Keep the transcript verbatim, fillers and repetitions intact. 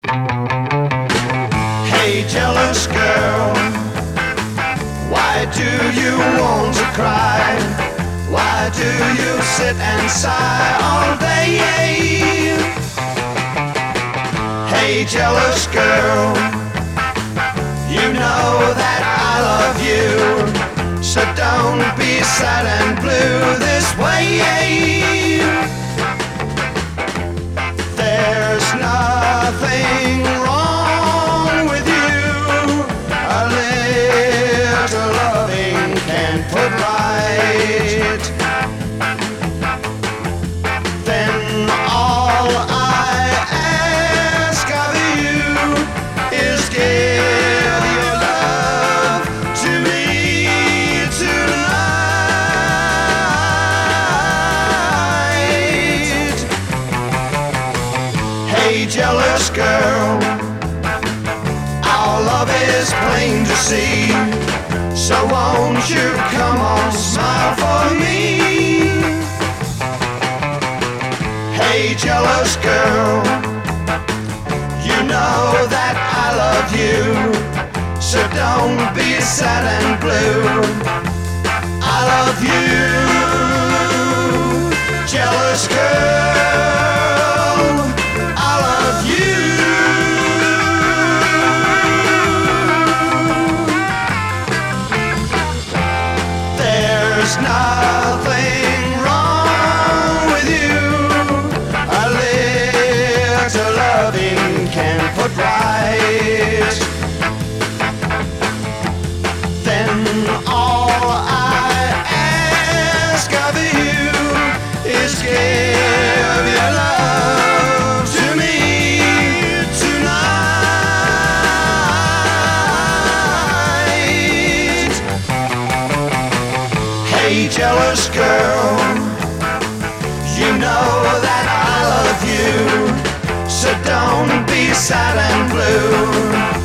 Hey, jealous girl, why do you want to cry? Why do you sit and sigh all day? Hey, jealous girl, you know that I love you, so don't be sad and blue this way. There's nothing wrong with you, a little loving can put right. Then all I ask of you is give your love to me tonight. Hey, jealous girl, our love is plain to see, so won't you come on, smile for me. Hey, jealous girl, you know that I love you, so don't be sad and blue. I love you, jealous girl, I love you. There's nothing wrong with you, a little loving can put right. Then all I ask of you is give your love to me tonight. Hey, jealous girl, you know that I love you, so don't be sad and blue.